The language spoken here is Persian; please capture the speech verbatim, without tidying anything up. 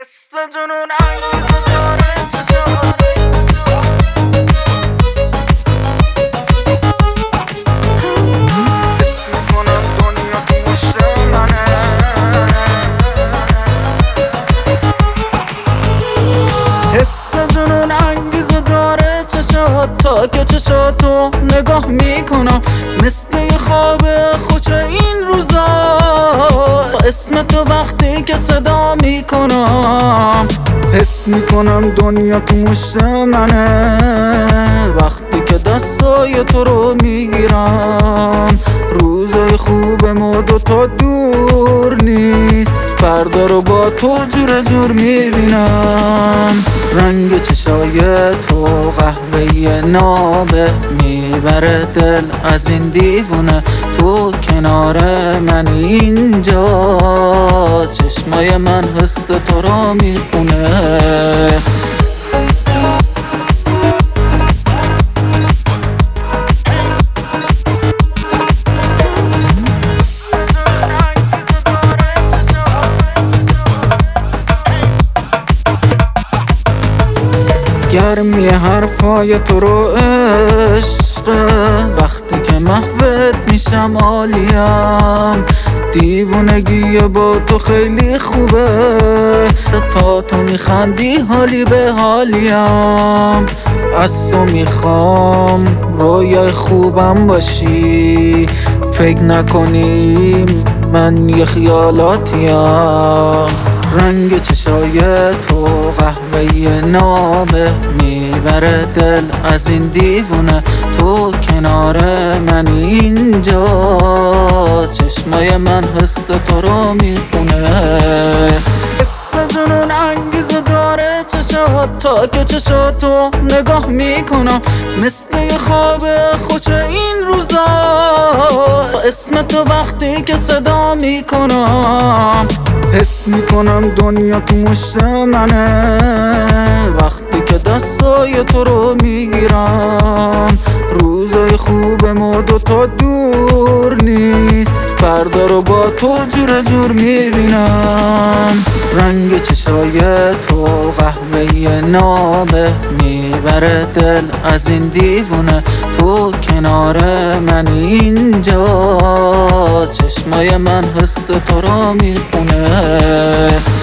حس جنون انگیزه داره چشم تا که چشاتو نگاه میکنم مثل یه خواب خوش این روزا اسم تو وقتی که صدا میکنم حس میکنم دنیا تو مشت منه وقتی که دستای تو رو میگیرم روزای خوب ما دوتا دور نیست فردا رو با تو جور جور میبینم رنگ چشای تو قهوه‌ای نابه میبره دل از این دیوونه تو کنار من اینجا چشمای من حس تو رو میخونه گرمی حرفای تو رو عشقه وقتی که محوت میشم عالیم دیوونگی با تو خیلی خوبه تا تو میخندی حالی به حالیم از تو میخوام رویای خوبم باشی فکر نکنیم من یه خیالاتیم رنگ چشای تو قهوه‌ای نابه میبره دل از این دیوونه تو کنار من اینجا چشمای من حس تو رو میخونه حس جنون انگیزه داره چشات تا که چشاتو نگاه میکنم مثل یه خواب خوش این روزا اسم تو وقتی که صدا میکنم حس میکنم دنیا تو مشت منه وقتی که دستای تو رو میگیرم روزای خوب ما دوتا دور نیست فردا رو با تو جور جور میبینم رنگ چشای تو قهوه‌ای نابه میبره دل از این دیوونه تو کنار من اینجا چشمای من حس تو رو میخونه